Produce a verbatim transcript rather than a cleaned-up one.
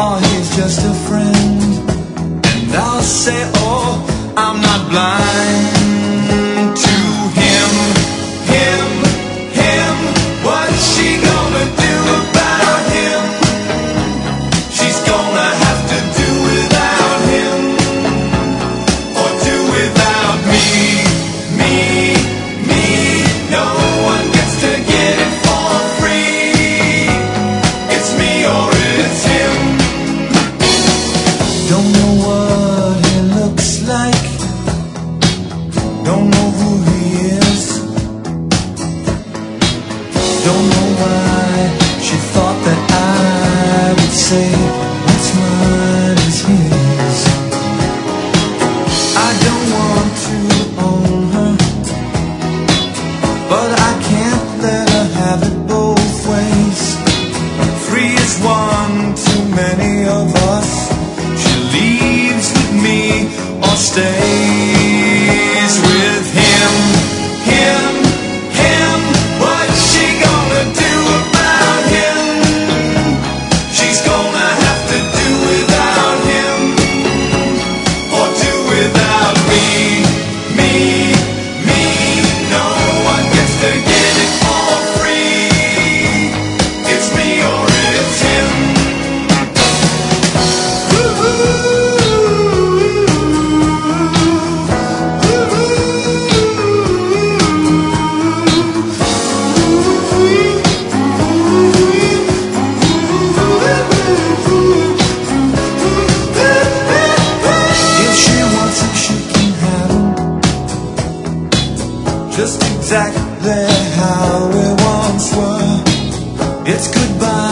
or he's just a friend. And I'll say, oh, I'm not blind to him, him, him. What's she gonna do about him? She's gonna have to do without him, or do without me, me, me. No one gets to get it for free. It's me or it's him. Don't know what he looks like, don't know who he is, don't know why she thought that I would say what's mine is his. I don't want to own her, but I can't let her have it both ways. Three is one too many of us. She leaves with me or stays with him, him, him. What's she gonna do about him? She's gonna have to do without him, or do without me, me, me. No one gets to get it for free. It's me or it's him. If she wants it, she can have him, just exactly how we once were. It's goodbye